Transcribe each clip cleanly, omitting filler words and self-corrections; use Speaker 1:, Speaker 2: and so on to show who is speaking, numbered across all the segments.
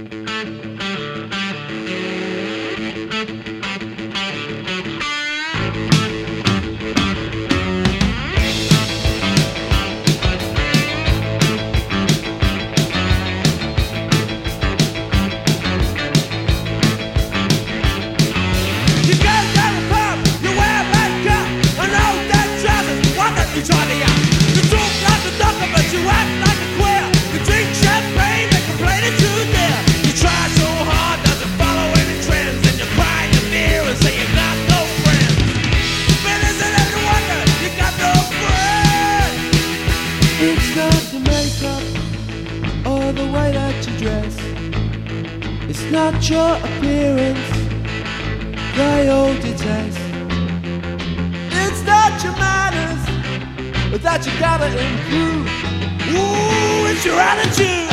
Speaker 1: You try to out. You talk like a ducker, but you act like a queer. You drink champagne and complain that you're there. You try so hard not to follow any trends, and you cry in your beer and say you got no friends. But isn't it a wonder you got no friends?
Speaker 2: It's not the makeup or the way that you dress. It's not your appearance they all detest. It's not your manners that you gotta improve.
Speaker 1: Ooh, it's your attitude.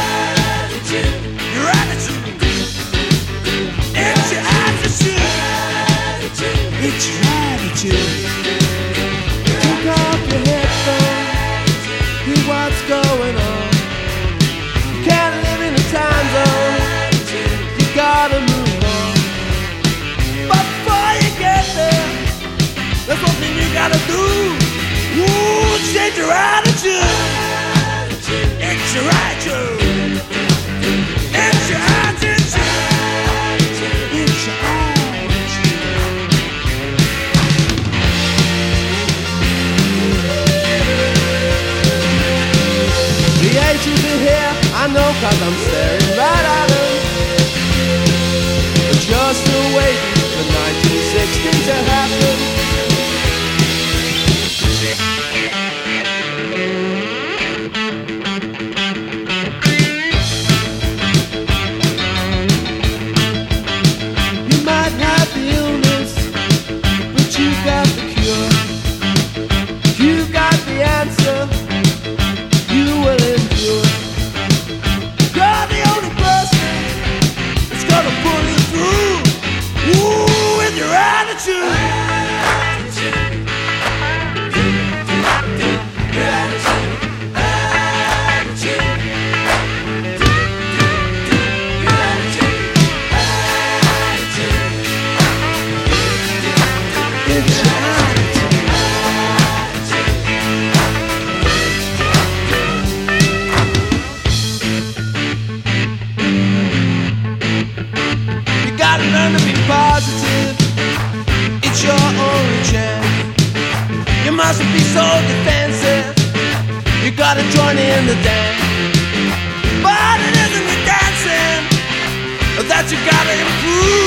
Speaker 1: Your attitude. It's your attitude. It's your attitude.
Speaker 2: Take off your headphones, hear what's going on. You can't live in a time zone, you gotta move on.
Speaker 1: But before you get there, there's one thing you gotta do. Ooh, change your attitude. It's your attitude. It's your attitude. It's your attitude.
Speaker 2: The ages are here, I know, 'cause I'm staring right at them. But you're still waiting for 1960 to happen. Learn to be positive, it's your only chance. You mustn't be so defensive, you gotta join in the dance. But it isn't the dancing that you gotta improve.